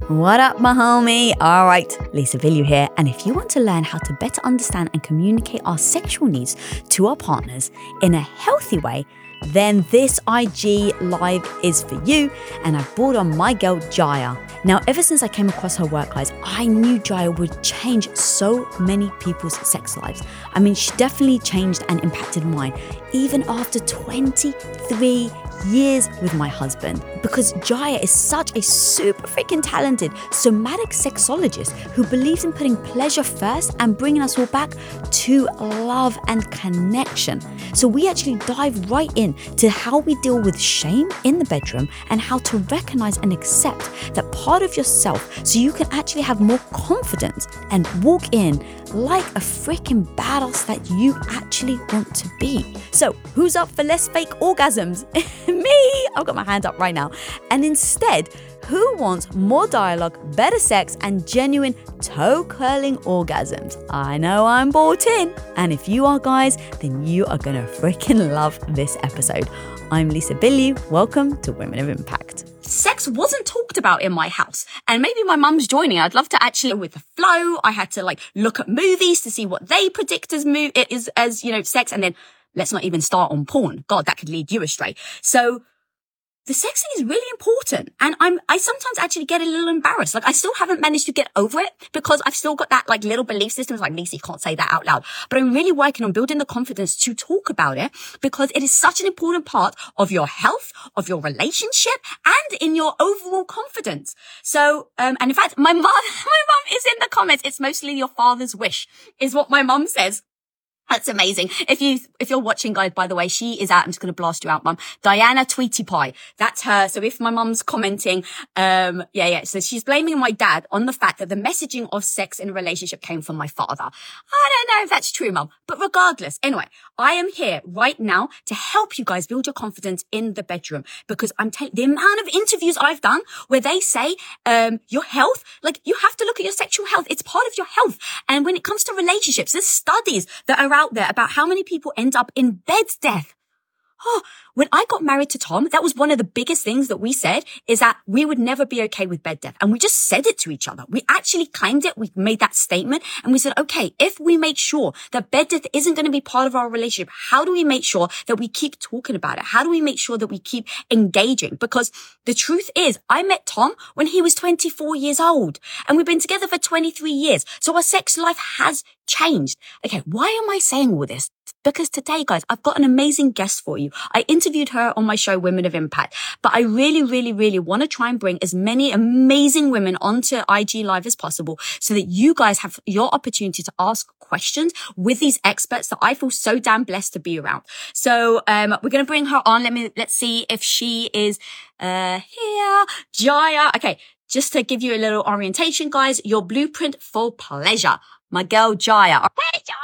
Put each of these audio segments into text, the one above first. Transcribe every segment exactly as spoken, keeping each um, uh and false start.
What up, my homie? All right, Lisa Villieu here. And if you want to learn how to better understand and communicate our sexual needs to our partners in a healthy way, then this I G Live is for you. And I brought on my girl, Jaya. Now, ever since I came across her work, guys, I knew Jaya would change so many people's sex lives. I mean, she definitely changed and impacted mine, even after twenty-three years with my husband, because Jaya is such a super freaking talented somatic sexologist who believes in putting pleasure first and bringing us all back to love and connection. So we actually dive right in to how we deal with shame in the bedroom and how to recognize and accept that part of yourself so you can actually have more confidence and walk in like a freaking badass that you actually want to be. So who's up for less fake orgasms? Me! I've got my hand up right now. And instead, who wants more dialogue, better sex, and genuine toe-curling orgasms? I know I'm bought in. And if you are, guys, then you are gonna freaking love this episode. I'm Lisa Villieu. Welcome to Women of Impact. Sex wasn't talked about in my house, and maybe my mum's joining. I'd love to actually go with the flow. I had to like look at movies to see what they predict as mo- it is as, you know, sex, and then let's not even start on porn. God, that could lead you astray. So the sex thing is really important. And I'm, I sometimes actually get a little embarrassed. Like I still haven't managed to get over it because I've still got that like little belief system. It's like, Lisa, you can't say that out loud. But I'm really working on building the confidence to talk about it because it is such an important part of your health, of your relationship, and in your overall confidence. So, um, and in fact, my mom, my mom is in the comments. It's mostly your father's wish is what my mom says. That's amazing. If you, if you're watching, guys, by the way, she is out. I'm just going to blast you out, mum. Diana Tweety Pie. That's her. So if my mum's commenting, um, yeah, yeah. So she's blaming my dad on the fact that the messaging of sex in a relationship came from my father. I don't know if that's true, mum. But regardless, anyway, I am here right now to help you guys build your confidence in the bedroom because I'm telling the amount of interviews I've done where they say, um, your health, like you have to look at your sexual health. It's part of your health. And when it comes to relationships, there's studies that are out there about how many people end up in bed death. Oh, when I got married to Tom, that was one of the biggest things that we said is that we would never be okay with bed death. And we just said it to each other. We actually claimed it. We made that statement and we said, okay, if we make sure that bed death isn't going to be part of our relationship, how do we make sure that we keep talking about it? How do we make sure that we keep engaging? Because the truth is, I met Tom when he was twenty-four years old and we've been together for twenty-three years. So our sex life has changed. Okay, why am I saying all this? Because today, guys, I've got an amazing guest for you. I interviewed her on my show, Women of Impact, but I really, really, really want to try and bring as many amazing women onto I G Live as possible so that you guys have your opportunity to ask questions with these experts that I feel so damn blessed to be around. So, um, we're going to bring her on. Let me, let's see if she is, uh, here. Jaya. Okay. Just to give you a little orientation, guys, your blueprint for pleasure. My girl, Jaya. Hey, Jaya.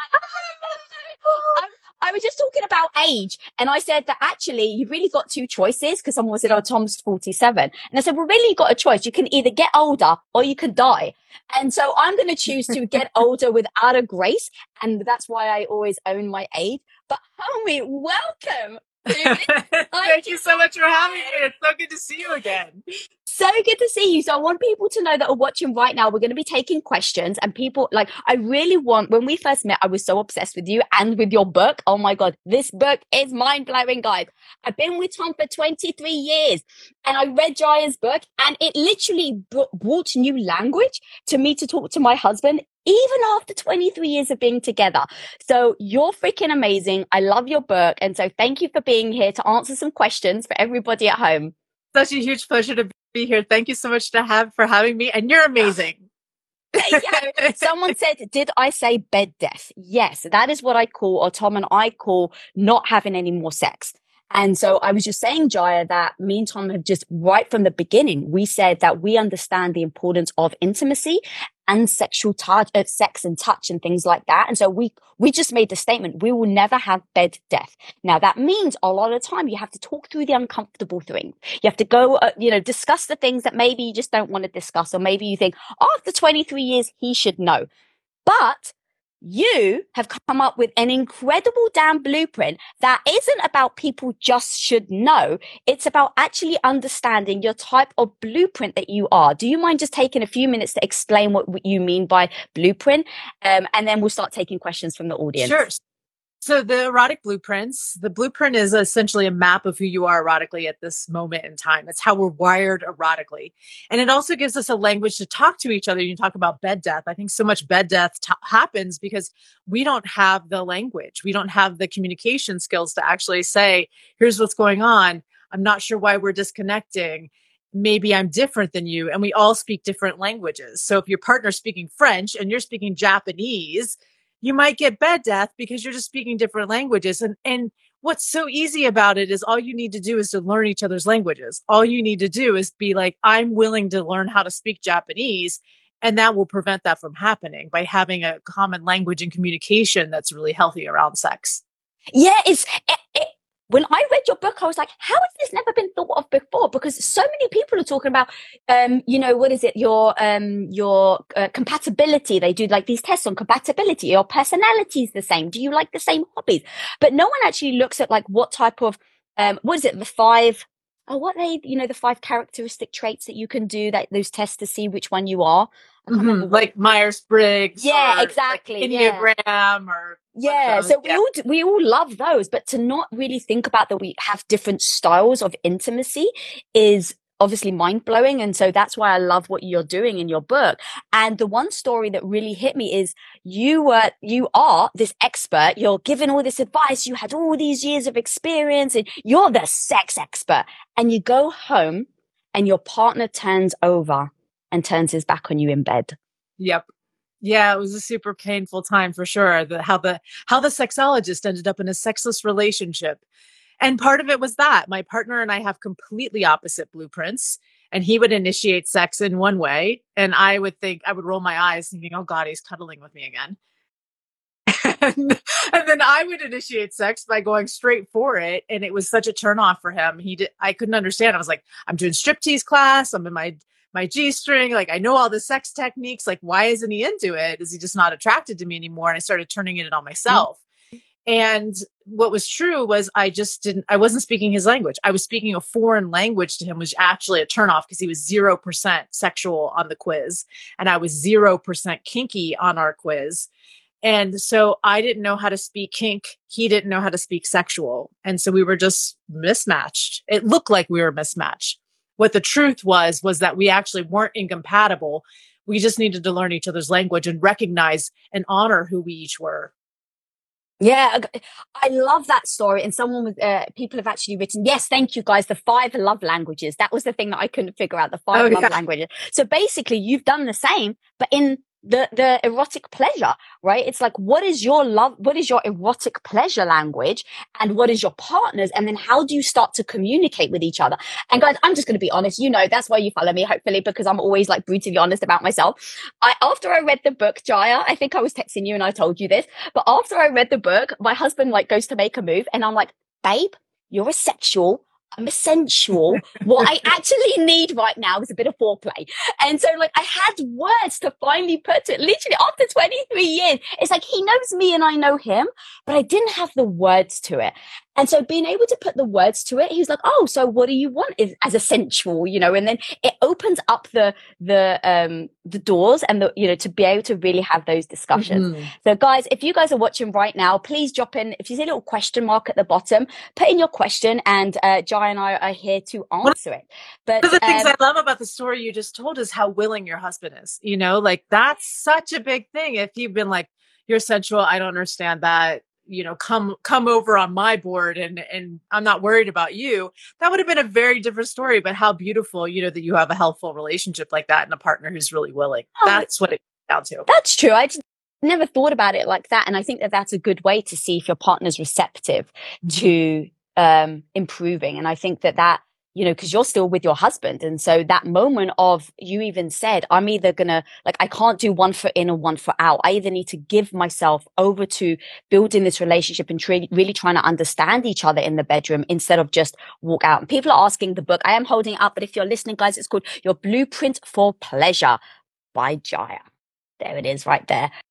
I was just talking about age and I said that actually you've really got two choices because someone said, oh, Tom's forty-seven. And I said, well, really you've got a choice. You can either get older or you can die. And so I'm going to choose to get older without a grace. And that's why I always own my age. But homie, welcome. Thank you so much for having me. It's so good to see you again. So good to see you. So I want people to know that are watching right now, we're going to be taking questions and people like, I really want, when we first met, I was so obsessed with you and with your book. Oh my God, this book is mind blowing, guys. I've been with Tom for twenty-three years and I read Jaya's book and it literally brought new language to me to talk to my husband, even after twenty-three years of being together. So you're freaking amazing. I love your book. And so thank you for being here to answer some questions for everybody at home. Such a huge pleasure to be here. Thank you so much to have for having me. And you're amazing. Yeah. Someone said, did I say bed death? Yes, that is what I call, or Tom and I call, not having any more sex. And so I was just saying, Jaya, that me and Tom have just right from the beginning, we said that we understand the importance of intimacy and sexual touch, uh, sex and touch and things like that. And so we, we just made the statement, we will never have bed death. Now that means a lot of the time you have to talk through the uncomfortable things. You have to go, uh, you know, discuss the things that maybe you just don't want to discuss. Or maybe you think, oh, after twenty-three years, he should know. But you have come up with an incredible damn blueprint that isn't about people just should know. It's about actually understanding your type of blueprint that you are. Do you mind just taking a few minutes to explain what you mean by blueprint? Um, and then we'll start taking questions from the audience. Sure. So the erotic blueprints, the blueprint is essentially a map of who you are erotically at this moment in time. It's how we're wired erotically. And it also gives us a language to talk to each other. You talk about bed death. I think so much bed death t- happens because we don't have the language. We don't have the communication skills to actually say, here's what's going on. I'm not sure why we're disconnecting. Maybe I'm different than you. And we all speak different languages. So if your partner's speaking French and you're speaking Japanese, you might get bed death because you're just speaking different languages. And, and what's so easy about it is all you need to do is to learn each other's languages. All you need to do is be like, I'm willing to learn how to speak Japanese. And that will prevent that from happening by having a common language and communication that's really healthy around sex. Yeah, it's it, it, when I read your book, I was like, how has this never been thought of before? Because so many people are talking about, um, you know, what is it? Your, um, your uh, compatibility. They do like these tests on compatibility. Your personality is the same. Do you like the same hobbies? But no one actually looks at like what type of, um, what is it? The five, oh, what they, you know, the five characteristic traits that you can do that those tests to see which one you are. Mm-hmm. Like Myers-Briggs. Yeah, exactly. Like Enneagram yeah. or. Yeah, so we yeah. all we all love those, but to not really think about that we have different styles of intimacy is obviously mind-blowing. And so that's why I love what you're doing in your book. And the one story that really hit me is you were you are this expert, you're giving all this advice, you had all these years of experience, and you're the sex expert. And you go home and your partner turns over and turns his back on you in bed. Yep. Yeah, it was a super painful time for sure. The, how the how the sexologist ended up in a sexless relationship. And part of it was that my partner and I have completely opposite blueprints. And he would initiate sex in one way. And I would think, I would roll my eyes thinking, oh God, he's cuddling with me again. and, and then I would initiate sex by going straight for it. And it was such a turnoff for him. He did, I couldn't understand. I was like, I'm doing striptease class. I'm in my my G-string, like I know all the sex techniques, like why isn't he into it? Is he just not attracted to me anymore? And I started turning it on myself. Mm-hmm. And what was true was I just didn't, I wasn't speaking his language. I was speaking a foreign language to him, which actually a turnoff because he was zero percent sexual on the quiz. And I was zero percent kinky on our quiz. And so I didn't know how to speak kink. He didn't know how to speak sexual. And so we were just mismatched. It looked like we were mismatched. What the truth was, was that we actually weren't incompatible. We just needed to learn each other's language and recognize and honor who we each were. Yeah, I love that story. And someone with, uh, people have actually written, yes, thank you guys, the five love languages. That was the thing that I couldn't figure out, the five oh, love yeah. languages. So basically you've done the same, but in the, the erotic pleasure, right? It's like, what is your love? What is your erotic pleasure language? And what is your partner's? And then how do you start to communicate with each other? And guys, I'm just going to be honest. You know, that's why you follow me, hopefully, because I'm always like brutally honest about myself. I, after I read the book, Jaya, I think I was texting you and I told you this, but after I read the book, my husband like goes to make a move and I'm like, babe, you're a sexual. I'm a sensual. What I actually need right now is a bit of foreplay. And so like I had words to finally put it literally after twenty-three years. It's like he knows me and I know him, but I didn't have the words to it. And so being able to put the words to it, he's like, oh, so what do you want is, as a sensual, you know, and then it opens up the, the, um, the doors and the, you know, to be able to really have those discussions. Mm-hmm. So guys, if you guys are watching right now, please drop in, if you see a little question mark at the bottom, put in your question and, uh, Jai and I are here to answer it. But one of the things um, I love about the story you just told is how willing your husband is, you know, like that's such a big thing. If you've been like, you're sensual, I don't understand that. You know, come, come over on my board and, and I'm not worried about you. That would have been a very different story, but how beautiful, you know, that you have a healthful relationship like that and a partner who's really willing. Oh, that's what it comes down to. That's true. I just never thought about it like that. And I think that that's a good way to see if your partner's receptive to, um, improving. And I think that that, you know, because you're still with your husband. And so that moment of, you even said, I'm either going to, like, I can't do one foot in or one foot out. I either need to give myself over to building this relationship and tre- really trying to understand each other in the bedroom instead of just walk out. And people are asking the book, I am holding it up, but if you're listening, guys, it's called Your Blueprint for Pleasure by Jaya. There it is right there.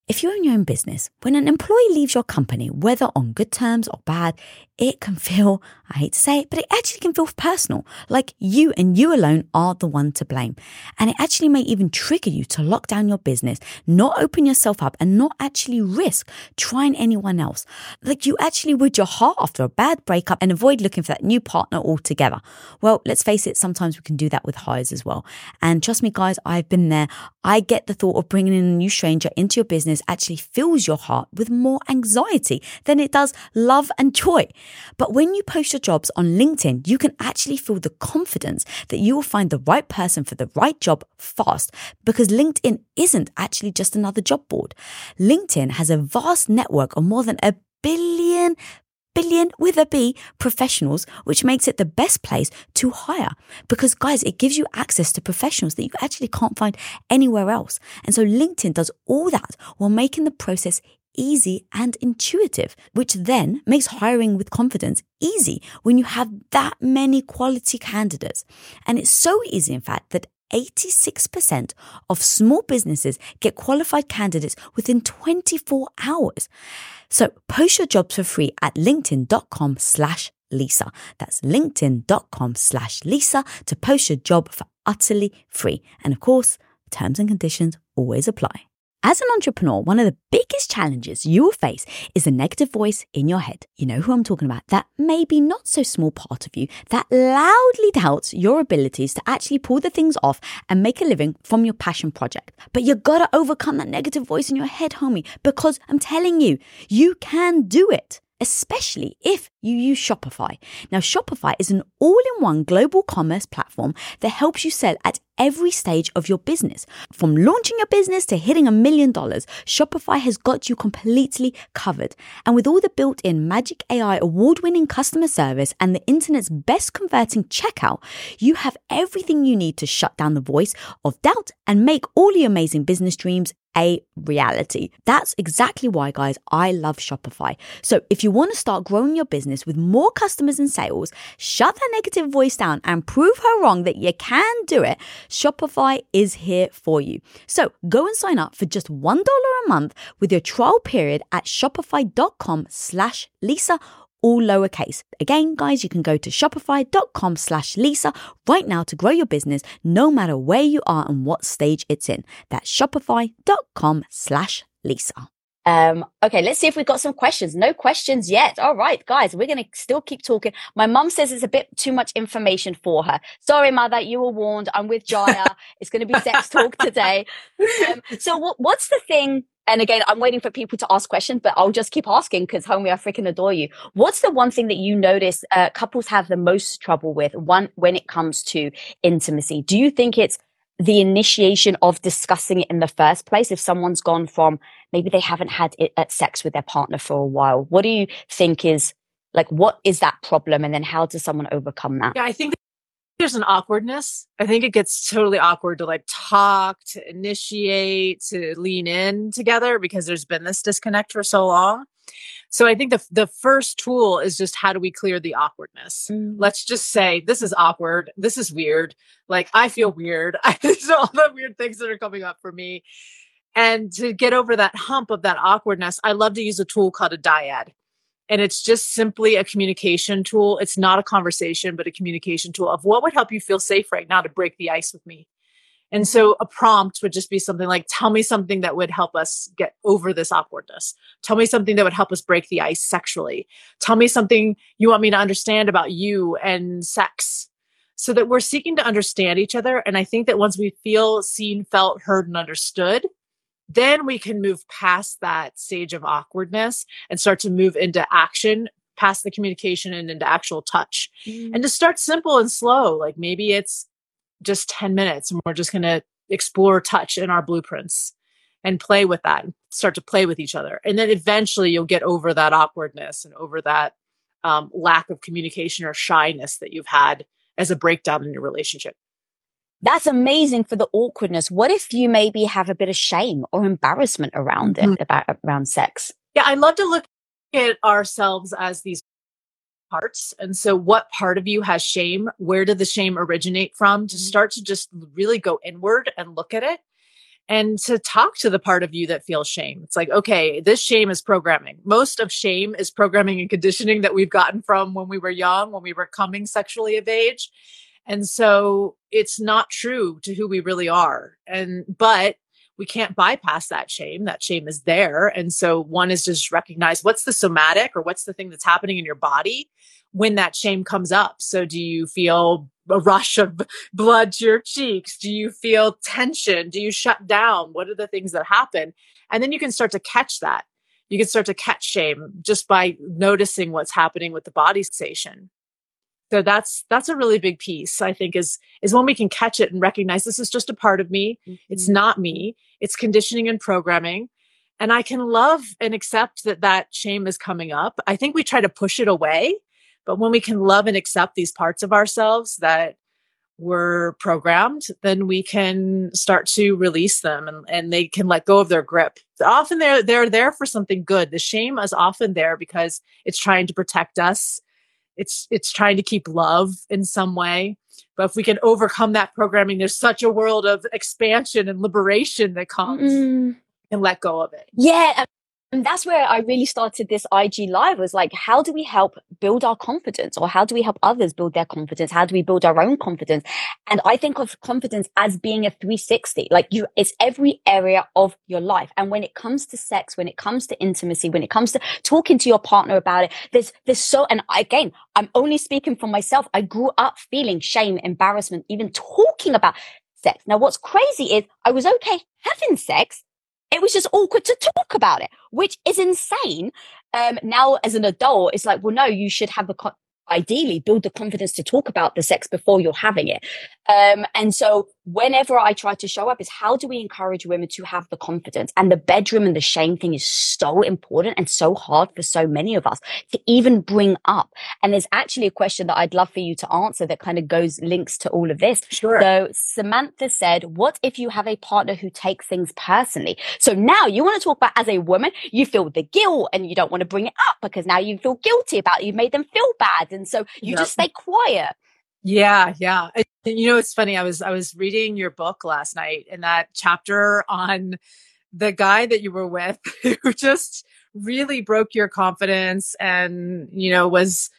If you own your own business, when an employee leaves your company, whether on good terms or bad, it can feel, I hate to say it, but it actually can feel personal, like you and you alone are the one to blame. And it actually may even trigger you to lock down your business, not open yourself up, and not actually risk trying anyone else. Like you actually would your heart after a bad breakup and avoid looking for that new partner altogether. Well, let's face it, sometimes we can do that with hires as well. And trust me, guys, I've been there. I get the thought of bringing in a new stranger into your business actually fills your heart with more anxiety than it does love and joy. But when you post your jobs on LinkedIn, you can actually feel the confidence that you will find the right person for the right job fast, because LinkedIn isn't actually just another job board. LinkedIn has a vast network of more than a billion billion with a B professionals, which makes it the best place to hire. Because guys, it gives you access to professionals that you actually can't find anywhere else. And so LinkedIn does all that while making the process easy and intuitive, which then makes hiring with confidence easy when you have that many quality candidates. And it's so easy, in fact, that eighty-six percent of small businesses get qualified candidates within twenty-four hours. So post your jobs for free at linkedin.com slash Lisa. That's linkedin.com slash Lisa to post your job for utterly free. And of course, terms and conditions always apply. As an entrepreneur, one of the biggest challenges you will face is the negative voice in your head. You know who I'm talking about, that maybe not so small part of you that loudly doubts your abilities to actually pull the things off and make a living from your passion project. But you gotta overcome that negative voice in your head, homie, because I'm telling you, you can do it. Especially if you use Shopify. Now, Shopify is an all-in-one global commerce platform that helps you sell at every stage of your business. From launching your business to hitting a million dollars, Shopify has got you completely covered. And with all the built-in Magic A I award-winning customer service and the internet's best converting checkout, you have everything you need to shut down the voice of doubt and make all your amazing business dreams a reality. That's exactly why, guys, I love Shopify. So if you want to start growing your business with more customers and sales, shut that negative voice down and prove her wrong that you can do it, Shopify is here for you. So go and sign up for just one dollar a month with your trial period at shopify.com slash Lisa, all lowercase. Again, guys, you can go to shopify.com slash Lisa right now to grow your business no matter where you are and what stage it's in. That's shopify.com slash Lisa. Um, okay, let's see if we've got some questions. No questions yet. All right, guys, we're going to still keep talking. My mum says it's a bit too much information for her. Sorry, mother, you were warned. I'm with Jaya. It's going to be sex talk today. Um, so what, what's the thing? And again, I'm waiting for people to ask questions, but I'll just keep asking because, homie, I freaking adore you. What's the one thing that you notice uh, couples have the most trouble with one when it comes to intimacy? Do you think it's the initiation of discussing it in the first place? If someone's gone from maybe they haven't had it at sex with their partner for a while, what do you think is like, what is that problem? And then how does someone overcome that? Yeah, I think there's an awkwardness. I think it gets totally awkward to like talk, to initiate, to lean in together because there's been this disconnect for so long. So I think the the first tool is just how do we clear the awkwardness? Mm. Let's just say this is awkward. This is weird. Like I feel weird. These are all the weird things that are coming up for me. And to get over that hump of that awkwardness, I love to use a tool called a dyad. And it's just simply a communication tool. It's not a conversation, but a communication tool of what would help you feel safe right now to break the ice with me. And so a prompt would just be something like, tell me something that would help us get over this awkwardness. Tell me something that would help us break the ice sexually. Tell me something you want me to understand about you and sex, so that we're seeking to understand each other. And I think that once we feel seen, felt, heard, and understood, then we can move past that stage of awkwardness and start to move into action, past the communication and into actual touch. Mm. And to start simple and slow, like maybe it's just ten minutes and we're just going to explore touch in our blueprints and play with that and start to play with each other. And then eventually you'll get over that awkwardness and over that um, lack of communication or shyness that you've had as a breakdown in your relationship. That's amazing for the awkwardness. What if you maybe have a bit of shame or embarrassment around mm-hmm. it, about around sex? Yeah, I love to look at ourselves as these parts. And so what part of you has shame? Where did the shame originate from? To start to just really go inward and look at it. and to talk to the part of you that feels shame. It's like, okay, this shame is programming. Most of shame is programming and conditioning that we've gotten from when we were young, when we were coming sexually of age. And so it's not true to who we really are. And, but we can't bypass that shame. That shame is there. And so one is just recognize what's the somatic or what's the thing that's happening in your body when that shame comes up. So do you feel a rush of blood to your cheeks? Do you feel tension? Do you shut down? What are the things that happen? And then you can start to catch that. You can start to catch shame just by noticing what's happening with the body sensation. So that's that's a really big piece, I think, is is when we can catch it and recognize this is just a part of me. Mm-hmm. It's not me. It's conditioning and programming. And I can love and accept that that shame is coming up. I think we try to push it away. But when we can love and accept these parts of ourselves that were programmed, then we can start to release them and, and they can let go of their grip. Often they're, they're there for something good. The shame is often there because it's trying to protect us. It's, it's trying to keep love in some way. But if we can overcome that programming, there's such a world of expansion and liberation that comes mm. and let go of it. Yeah. And that's where I really started this I G Live, was like, how do we help build our confidence, or how do we help others build their confidence? How do we build our own confidence? And I think of confidence as being a three sixty, like you, it's every area of your life. And when it comes to sex, when it comes to intimacy, when it comes to talking to your partner about it, there's, there's so, and again, I'm only speaking for myself. I grew up feeling shame, embarrassment, even talking about sex. Now, what's crazy is I was okay having sex. It was just awkward to talk about it, which is insane. Um, now, as an adult, it's like, well, no, you should have the, co- ideally build the confidence to talk about the sex before you're having it. Um, and so whenever I try to show up is how do we encourage women to have the confidence? And the bedroom and the shame thing is so important and so hard for so many of us to even bring up. And there's actually a question that I'd love for you to answer that kind of goes links to all of this. Sure. So Samantha said, what if you have a partner who takes things personally? So now you want to talk about, as a woman, you feel the guilt and you don't want to bring it up because now you feel guilty about it. You've made them feel bad. And so you yep. just stay quiet. Yeah. Yeah. You know, it's funny. I was, I was reading your book last night, and that chapter on the guy that you were with who just really broke your confidence and, you know, was,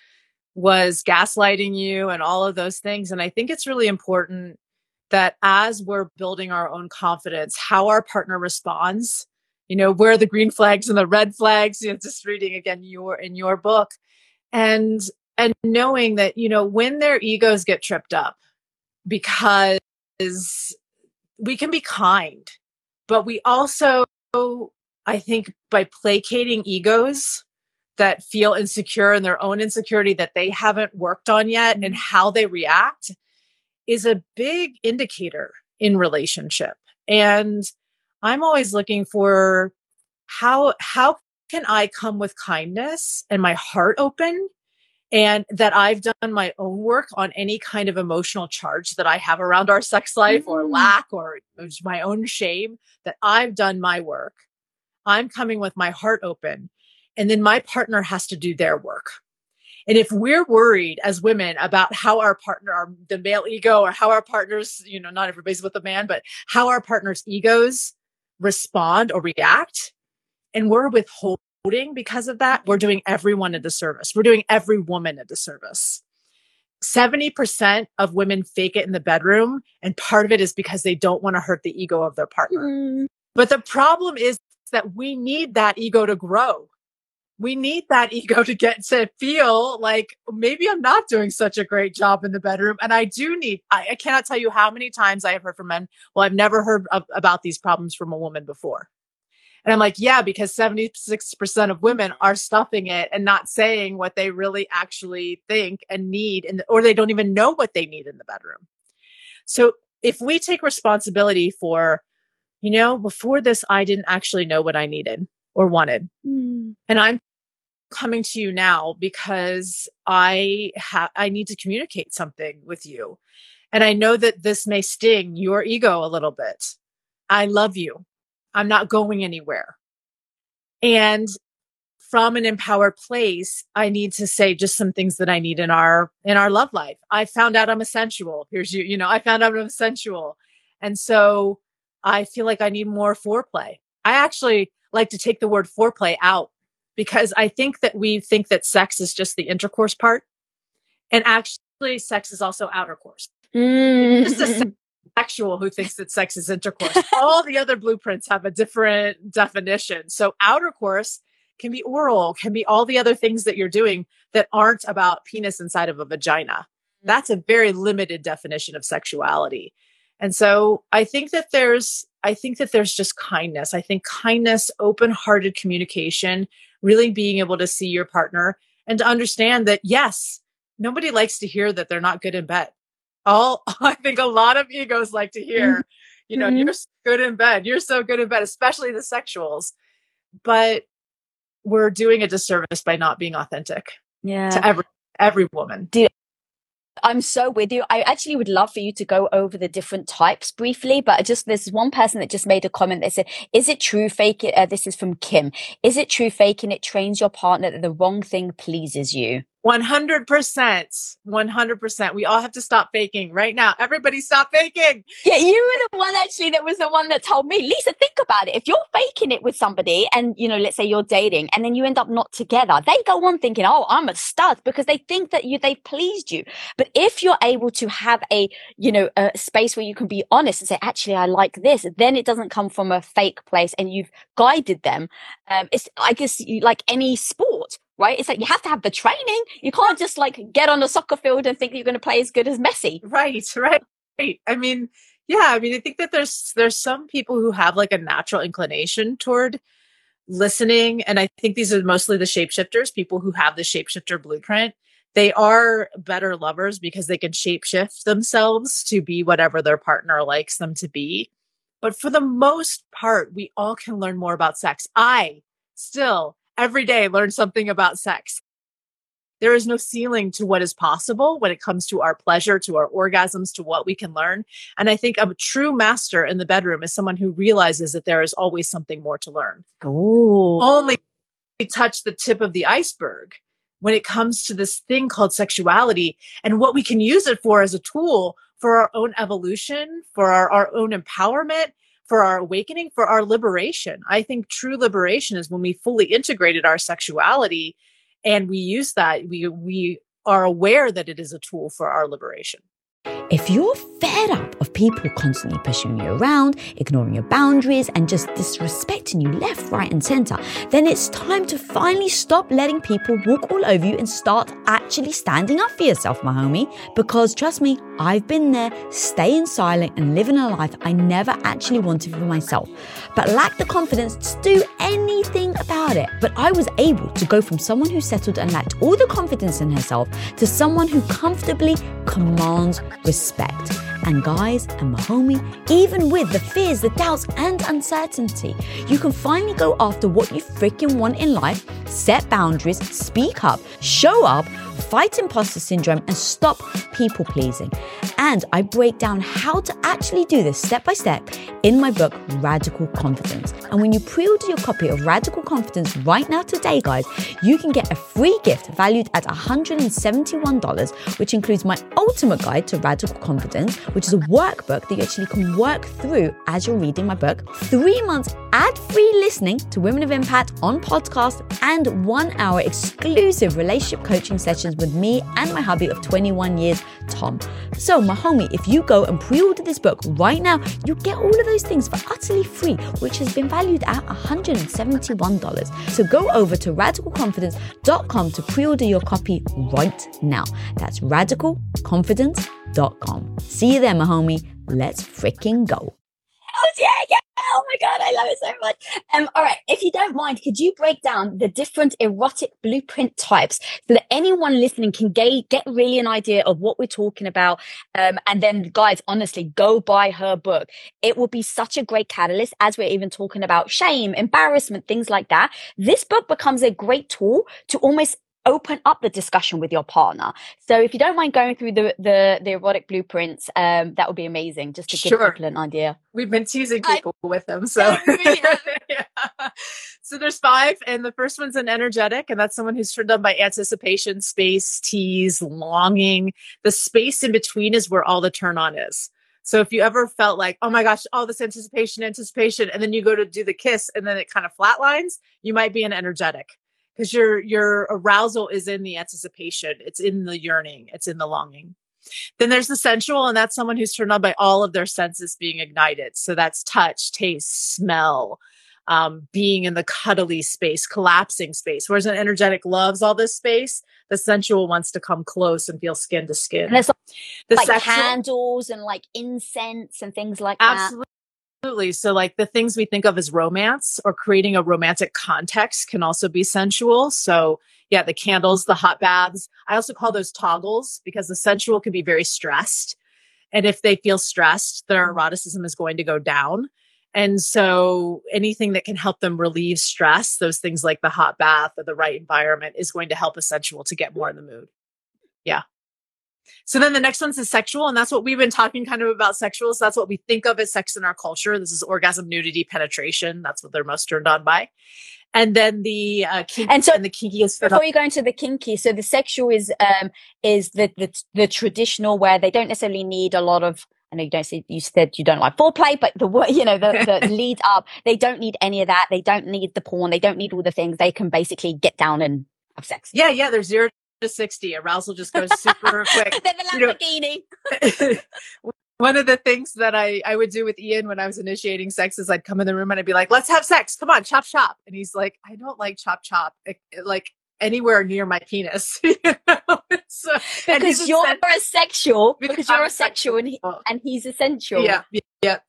was gaslighting you and all of those things. And I think it's really important that as we're building our own confidence, how our partner responds, you know, where are the green flags and the red flags, you know, just reading again, your, in your book. And And knowing that, you know, when their egos get tripped up, because we can be kind, but we also, I think, by placating egos that feel insecure in their own insecurity that they haven't worked on yet and how they react is a big indicator in relationship. And I'm always looking for how, how can I come with kindness and my heart open, and that I've done my own work on any kind of emotional charge that I have around our sex life mm-hmm. or lack or my own shame, that I've done my work. I'm coming with my heart open. And then my partner has to do their work. And if we're worried as women about how our partner, our, the male ego, or how our partners, you know, not everybody's with a man, but how our partner's egos respond or react, and we're withholding because of that, we're doing everyone a disservice. We're doing every woman a disservice. seventy percent of women fake it in the bedroom. And part of it is because they don't want to hurt the ego of their partner. Mm. But the problem is that we need that ego to grow. We need that ego to get to feel like maybe I'm not doing such a great job in the bedroom. And I do need, I, I cannot tell you how many times I have heard from men, well, I've never heard of, about these problems from a woman before. And I'm like, yeah, because seventy-six percent of women are stuffing it and not saying what they really actually think and need, in the, or they don't even know what they need in the bedroom. So if we take responsibility for, you know, before this, I didn't actually know what I needed or wanted. Mm. And I'm coming to you now because I ha- I need to communicate something with you. And I know that this may sting your ego a little bit. I love you. I'm not going anywhere. And from an empowered place, I need to say just some things that I need in our, in our love life. I found out I'm a sensual. Here's you, you know, I found out I'm a sensual. And so I feel like I need more foreplay. I actually like to take the word foreplay out because I think that we think that sex is just the intercourse part. And actually, sex is also outer course. Mm. It's just a sexual who thinks that sex is intercourse. All the other blueprints have a different definition. So outer course can be oral, can be all the other things that you're doing that aren't about penis inside of a vagina. That's a very limited definition of sexuality. And so I think that there's, I think that there's just kindness. I think kindness, open-hearted communication, really being able to see your partner and to understand that, yes, nobody likes to hear that they're not good in bed. All, I think a lot of egos like to hear, mm-hmm. you know, you're so good in bed. You're so good in bed, especially the sexuals. But we're doing a disservice by not being authentic yeah. to every, every woman. Do I'm so with you. I actually would love for you to go over the different types briefly, but I just, there's one person that just made a comment that said, is it true fake it? Uh, this is from Kim. Is it true faking it trains your partner that the wrong thing pleases you? one hundred percent. one hundred percent. We all have to stop faking right now. Everybody stop faking. Yeah, you were the one actually that was the one that told me, Lisa, think about it. If you're faking it with somebody and, you know, let's say you're dating and then you end up not together, they go on thinking, oh, I'm a stud because they think that you, they've pleased you. But if you're able to have a, you know, a space where you can be honest and say, actually, I like this, then it doesn't come from a fake place and you've guided them. Um, it's, I guess, you, like any sport. Right? It's like you have to have the training. You can't just like get on a soccer field and think you're going to play as good as Messi. Right, right, right. I mean, yeah, I mean, I think that there's there's some people who have like a natural inclination toward listening. And I think these are mostly the shapeshifters, people who have the shapeshifter blueprint. They are better lovers because they can shapeshift themselves to be whatever their partner likes them to be. But for the most part, we all can learn more about sex. I still every day learn something about sex. There is no ceiling to what is possible when it comes to our pleasure, to our orgasms, to what we can learn. And I think a true master in the bedroom is someone who realizes that there is always something more to learn. Ooh. Only touch the tip of the iceberg when it comes to this thing called sexuality and what we can use it for as a tool for our own evolution, for our, our own empowerment, for our awakening, for our liberation. I think true liberation is when we fully integrated our sexuality and we use that, we we are aware that it is a tool for our liberation. If you're fed up of people constantly pushing you around, ignoring your boundaries, and just disrespecting you left, right, and center, then it's time to finally stop letting people walk all over you and start actually standing up for yourself, my homie. Because trust me, I've been there, staying silent and living a life I never actually wanted for myself, but lacked the confidence to do anything about it. But I was able to go from someone who settled and lacked all the confidence in herself to someone who comfortably commands respect. And guys and my homie, even with the fears, the doubts, and uncertainty, you can finally go after what you freaking want in life, set boundaries, speak up, show up, fight imposter syndrome, and stop people pleasing. And I break down how to actually do this step by step in my book, Radical Confidence. And when you pre-order your copy of Radical Confidence right now today, guys, you can get a free gift valued at one hundred seventy-one dollars, which includes my ultimate guide to Radical Confidence, which is a workbook that you actually can work through as you're reading my book, three months ad-free listening to Women of Impact on podcast, and one hour exclusive relationship coaching sessions with me and my hubby of twenty-one years, Tom. So my homie, if you go and pre-order this book right now, you get all of those things for utterly free, which has been valued at one hundred seventy-one dollars. So go over to radical confidence dot com to pre-order your copy right now. That's radical confidence dot com. See you there, my homie. Let's freaking go. Oh, yeah, yeah. Oh my God, I love it so much. Um, all right, if you don't mind, could you break down the different erotic blueprint types so that anyone listening can get, get really an idea of what we're talking about? Um, and then, guys, honestly, go buy her book. It will be such a great catalyst as we're even talking about shame, embarrassment, things like that. This book becomes a great tool to almost open up the discussion with your partner. So if you don't mind going through the the, the erotic blueprints, um, that would be amazing, just to give Sure. people an idea. We've been teasing people I, with them. So, really yeah. So there's five, and the first one's an energetic, and that's someone who's turned on by anticipation, space, tease, longing. The space in between is where all the turn on is. So if you ever felt like, oh my gosh, all this anticipation, anticipation, and then you go to do the kiss and then it kind of flatlines, you might be an energetic because your your arousal is in the anticipation. It's in the yearning. It's in the longing. Then there's the sensual, and that's someone who's turned on by all of their senses being ignited. So that's touch, taste, smell, um, being in the cuddly space, collapsing space. Whereas an energetic loves all this space, the sensual wants to come close and feel skin to skin. And there's like, the like sexual, candles and like incense and things like absolutely. that. Absolutely. So like the things we think of as romance or creating a romantic context can also be sensual. So yeah, the candles, the hot baths. I also call those toggles because the sensual can be very stressed. And if they feel stressed, their eroticism is going to go down. And so anything that can help them relieve stress, those things like the hot bath or the right environment is going to help a sensual to get more in the mood. Yeah. So then the next one's the sexual. And that's what we've been talking kind of about sexuals. That's what we think of as sex in our culture. This is orgasm, nudity, penetration. That's what they're most turned on by. And then the uh, kinky and so and the kinky is before you go into the kinky, so the sexual is um is the the, the traditional where they don't necessarily need a lot of. I know you don't say you said you don't like foreplay, but the you know the the lead up, they don't need any of that. They don't need the porn. They don't need all the things. They can basically get down and have sex. Yeah, yeah. There's zero to sixty. Arousal just goes super quick. Then the Lamborghini. You know, one of the things that I, I would do with Ian when I was initiating sex is I'd come in the room and I'd be like, let's have sex. Come on, chop, chop. And he's like, I don't like chop, chop, like anywhere near my penis. You know? So, because you're a, a sexual, because, because you're a sexual, sexual and, he, and he's a sensual. Yeah, yeah.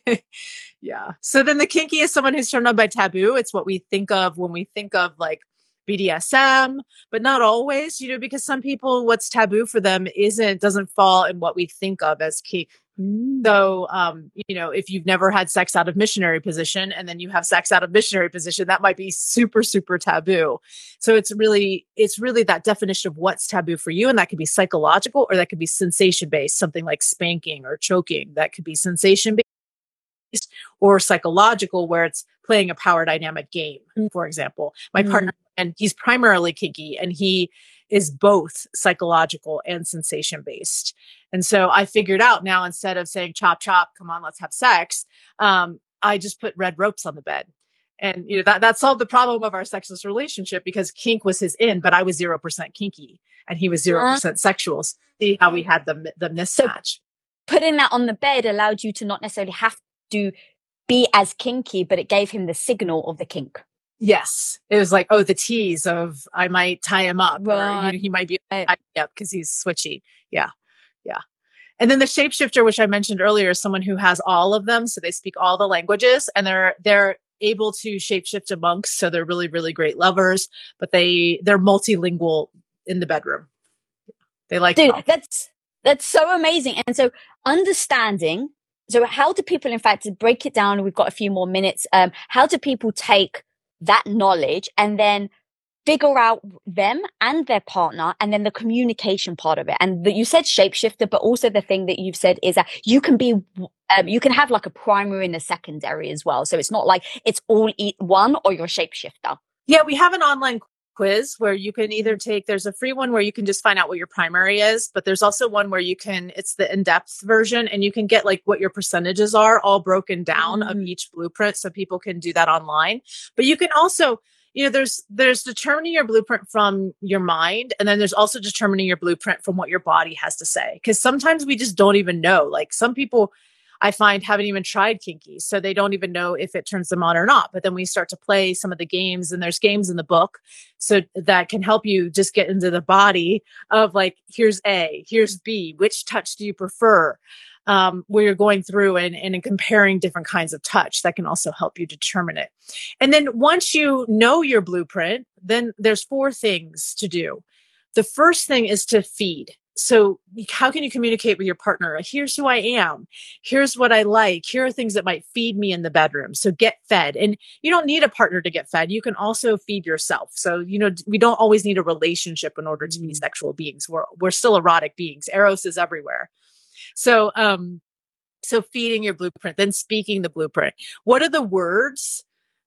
Yeah. So then the kinky is someone who's turned on by taboo. It's what we think of when we think of like B D S M, but not always, you know, because some people, what's taboo for them isn't, doesn't fall in what we think of as kink. Mm. So, um, you know, if you've never had sex out of missionary position and then you have sex out of missionary position, that might be super, super taboo. So it's really, it's really that definition of what's taboo for you. And that could be psychological or that could be sensation based, something like spanking or choking. That could be sensation based or psychological, where it's playing a power dynamic game, for example. My mm. partner, and he's primarily kinky, and he is both psychological and sensation based. And so I figured out now, instead of saying chop, chop, come on, let's have sex, um, I just put red ropes on the bed. And you know that that solved the problem of our sexless relationship, because kink was his in, but I was zero percent kinky and he was zero percent uh, sexual. So see how we had the, the mismatch. So putting that on the bed allowed you to not necessarily have to be as kinky, but it gave him the signal of the kink. Yes. It was like, oh, the tease of I might tie him up, right. or he, he might be tied up because he's switchy. Yeah. Yeah. And then the shapeshifter, which I mentioned earlier, is someone who has all of them. So they speak all the languages and they're, they're able to shapeshift amongst. So they're really, really great lovers, but they, they're multilingual in the bedroom. They like, dude, that's, that's so amazing. And so understanding, so how do people, in fact, to break it down, we've got a few more minutes. Um, how do people take that knowledge and then figure out them and their partner, and then the communication part of it? And the, you said shapeshifter, but also the thing that you've said is that you can be, um, you can have like a primary and a secondary as well. So it's not like it's all one or you're a shapeshifter. Yeah, we have an online quiz where you can either take, there's a free one where you can just find out what your primary is, but there's also one where you can, it's the in-depth version, and you can get like what your percentages are all broken down mm-hmm. of each blueprint. So people can do that online, but you can also, you know, there's, there's determining your blueprint from your mind. And then there's also determining your blueprint from what your body has to say. Cause sometimes we just don't even know. Like some people I find haven't even tried kinky, so they don't even know if it turns them on or not. But then we start to play some of the games, and there's games in the book so that can help you just get into the body of like, here's A, here's B, which touch do you prefer? Um, where you're going through and, and comparing different kinds of touch that can also help you determine it. And then once you know your blueprint, then there's four things to do. The first thing is to feed. So how can you communicate with your partner? Here's who I am. Here's what I like. Here are things that might feed me in the bedroom. So get fed. And you don't need a partner to get fed. You can also feed yourself. So, you know, we don't always need a relationship in order to be sexual beings. We're, we're still erotic beings. Eros is everywhere. So, um, so feeding your blueprint, then speaking the blueprint. What are the words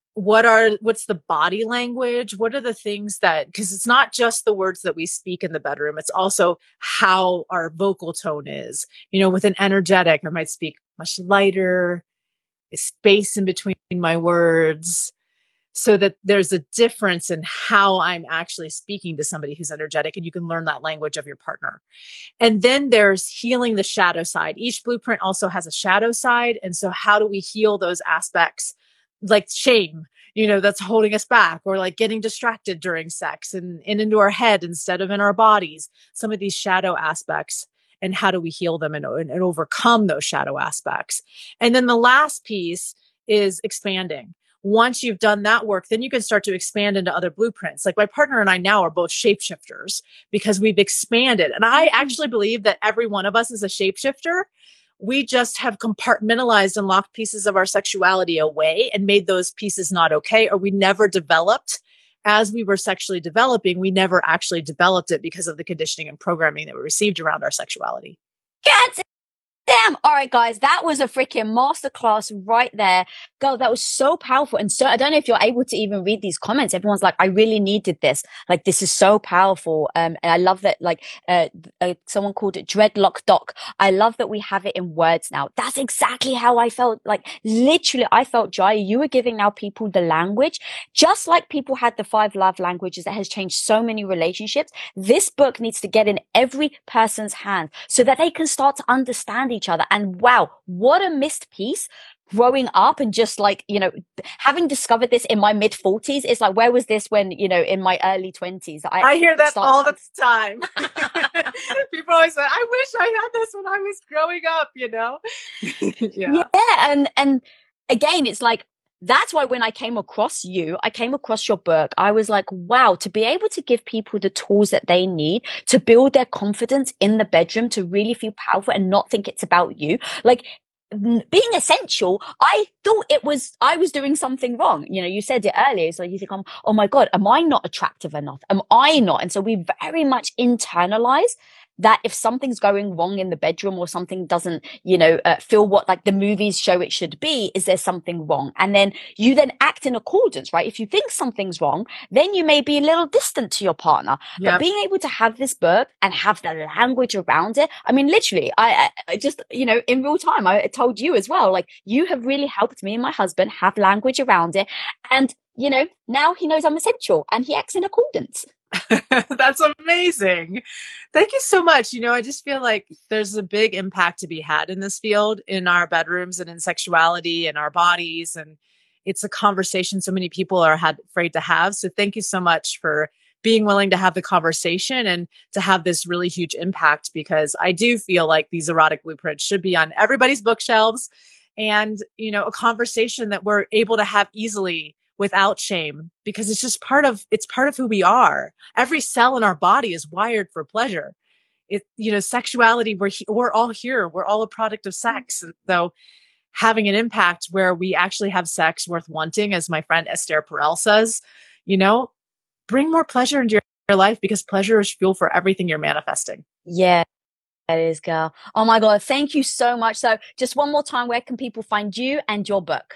what are what's the body language? What are the things that, because it's not just the words that we speak in the bedroom, it's also how our vocal tone is. You know, with an energetic, I might speak much lighter, space in between my words, so that there's a difference in how I'm actually speaking to somebody who's energetic, and you can learn that language of your partner. And then there's healing the shadow side. Each blueprint also has a shadow side. And so how do we heal those aspects, like shame, you know, that's holding us back, or like getting distracted during sex and, and into our head instead of in our bodies, some of these shadow aspects, and how do we heal them and, and, and overcome those shadow aspects. And then the last piece is expanding. Once you've done that work, then you can start to expand into other blueprints. Like my partner and I now are both shapeshifters because we've expanded. And I actually believe that every one of us is a shapeshifter. We just have compartmentalized and locked pieces of our sexuality away and made those pieces not okay, or we never developed. As we were sexually developing, we never actually developed it because of the conditioning and programming that we received around our sexuality. Get Damn. All right, guys, that was a freaking masterclass right there. Girl, that was so powerful. And so I don't know if you're able to even read these comments. Everyone's like, I really needed this. Like, this is so powerful. Um, and I love that, like, uh, uh, someone called it Dreadlock Doc. I love that we have it in words now. That's exactly how I felt. Like, literally, I felt, Jaya, you were giving now people the language, just like people had the five love languages that has changed so many relationships. This book needs to get in every person's hand so that they can start to understand each other. And wow, what a missed piece growing up, and just like, you know, having discovered this in my mid forties. It's like, where was this when, you know, in my early twenties? I, I hear that all the time. People always say, I wish I had this when I was growing up, you know? yeah. yeah. And, and again, it's like, that's why when I came across you, I came across your book, I was like, wow, to be able to give people the tools that they need to build their confidence in the bedroom, to really feel powerful and not think it's about you. Like, being essential, I thought it was, I was doing something wrong. You know, you said it earlier. So you think, um, oh my God, am I not attractive enough? Am I not? And so we very much internalize that if something's going wrong in the bedroom, or something doesn't, you know, uh, feel what like the movies show it should be, is there something wrong? And then you then act in accordance, right? If you think something's wrong, then you may be a little distant to your partner. Yep. But being able to have this book and have the language around it, I mean, literally, I, I just, you know, in real time, I told you as well, like, you have really helped me and my husband have language around it. And, you know, now he knows I'm essential and he acts in accordance. That's amazing. Thank you so much. You know, I just feel like there's a big impact to be had in this field, in our bedrooms and in sexuality and our bodies. And it's a conversation so many people are had, afraid to have. So thank you so much for being willing to have the conversation and to have this really huge impact, because I do feel like these erotic blueprints should be on everybody's bookshelves, and, you know, a conversation that we're able to have easily without shame, because it's just part of, it's part of who we are. Every cell in our body is wired for pleasure. It, you know, sexuality, we're, we're all here. We're all a product of sex. And so having an impact where we actually have sex worth wanting, as my friend Esther Perel says, you know, bring more pleasure into your, your life, because pleasure is fuel for everything you're manifesting. Yeah. That is, girl. Oh my God. Thank you so much. So just one more time, where can people find you and your book?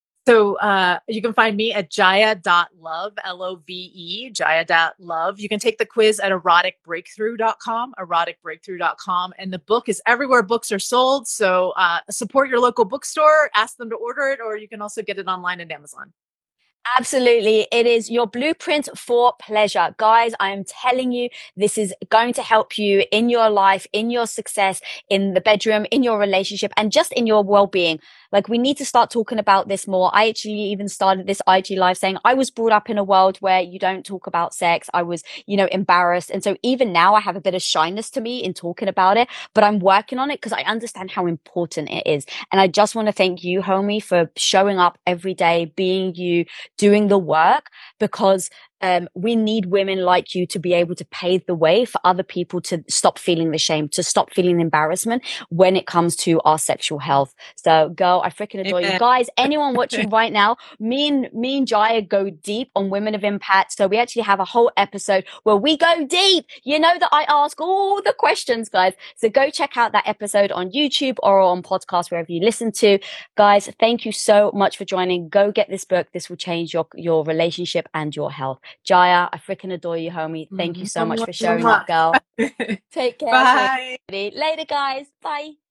So uh, you can find me at jaya dot love, L O V E, jaya dot love. You can take the quiz at erotic breakthrough dot com, erotic breakthrough dot com. And the book is everywhere books are sold. So uh, support your local bookstore, ask them to order it, or you can also get it online at Amazon. Absolutely. It is your blueprint for pleasure. Guys, I am telling you, this is going to help you in your life, in your success, in the bedroom, in your relationship, and just in your well-being. Like, we need to start talking about this more. I actually even started this I G live saying I was brought up in a world where you don't talk about sex. I was, you know, embarrassed. And so even now I have a bit of shyness to me in talking about it, but I'm working on it because I understand how important it is. And I just want to thank you, homie, for showing up every day, being you, doing the work, because um, we need women like you to be able to pave the way for other people to stop feeling the shame, to stop feeling embarrassment when it comes to our sexual health. So girl, I freaking adore Amen. You. Guys, anyone watching right now, me and me and Jaya go deep on Women of Impact. So we actually have a whole episode where we go deep. You know that I ask all the questions, guys. So go check out that episode on YouTube or on podcast, wherever you listen to. Guys, thank you so much for joining. Go get this book. This will change your, your relationship and your health. Jaya, I freaking adore you, homie. Thank you so much for showing up, girl. Take care. Bye. Later, guys. Bye.